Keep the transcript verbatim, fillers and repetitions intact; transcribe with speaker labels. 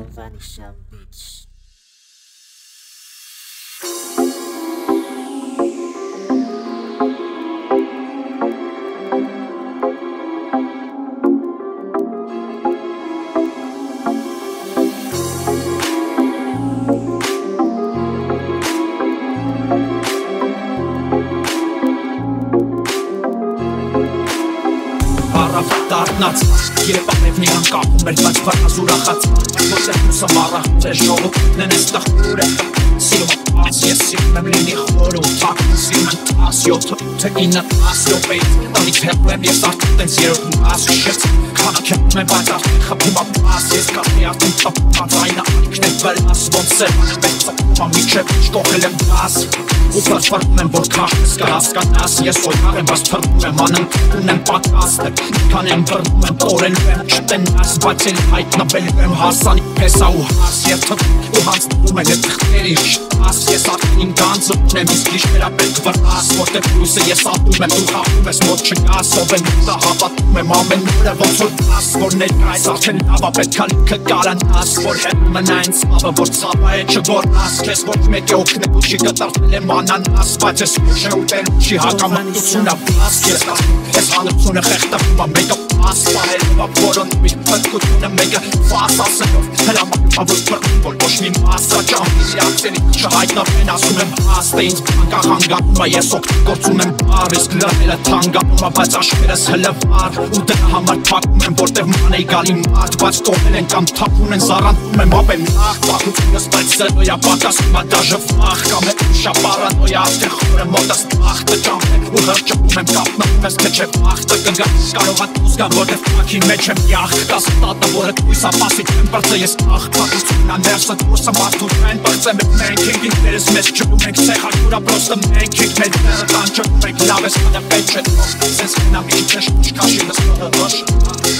Speaker 1: Vanisham Beach.
Speaker 2: Դառնաց երբ արևնի անկապում էր բայց վարած ուրախած Որտեղ մուսամարախ էր ժողովուրդն են էստեղ ուր է Սիրում աս ես սիրում եմ լինի խոր ու թակ Սիրում եմ տաս յոթ թե ինը տաս յոպեյt Տանից հեղում եմ ես արդեն տենց երևում աս շշեց Քանակ եմ եմ բայց արդեն խպում ամ աս Ես կաղնի արդեն տապված այնը անիքն եմ վելաս Ոնց է մանեմ եմ ծապում ամ իջև շտողել եմ դաս Ու պրաշպարում եմ որ քաշնս կա հասկանաս Ես ոյնար եմ բայց թրվում եմ անընդուն եմ պատաստ Քան եմ բրնում եմ կորենում եմ չտնաս Բայց էլ հայտնաբելում եմ հասանի պեսա ու հաս Եվ թվում ու հանձնվում են էտ թղթերի շտաս Ես արդեն իմ գանձը ունեմ իսկ լիշվերա պետք վրաս Որտեղ լույսը ես ատում եմ դու խաղում ես մոտ չգաս Ով են ուտա հավատում եմ ամեն օրը ոնց որ դաս Որ ներկայս արդեն լավա պետք ա լիքը կարանաս Որ հետ մնա այն ծավը որ ծավա է չգորնաս Քեզ ոչ մեկ է օգնելու չի գտարդել եմ անանաս Բայց ես ոչ է ուտել չի հակամատությունը բաս Ես ես հանրությունը խեղտվում ա մեկը Պաս պահելով ա որոնում իր պրկությունը մեկը Պաս ասելով հրամակում ա որ բրնում որ ոչ մի մասա Ճամպիզի ակցերի չհայտնավեն ասում եմ հաստ է ինձ բանկա հանգանում ա ես օգտագործում եմ բար Իսկ լրելը թանգանում ա բայց աշխերս հլվար Ու դրա համար փակում եմ որտև ման էի գալի մարդ Բայց կողել են կամ թափուն են զարանվում եմ ապեմ նախ Պախությունս բայց սերոյա պակասում ա դաժը վախ Կամ է ուշա պարանոյա արդեն խորը մոտս տախտը ճամպեմ Ու հրճպում եմ կապնվում ես թե չէ վախտը կգա Կարող ա տուզ գան որտև պակի մեջ եմ յախ Կաս տատը որը տույս ապասիք եմ բրծը ես ախ Պակությունա ներսը դուրսը մարդուր են բրծեմ եմ մենք ենք ինքներս մեզ չգում ենք սեխակուրա պրոստը մենք ենք մեր դերը տանջում ենք լավ ես կանե պետ չէ Սենց կնամ իչ չեշ չքաշի լսնողը դոշ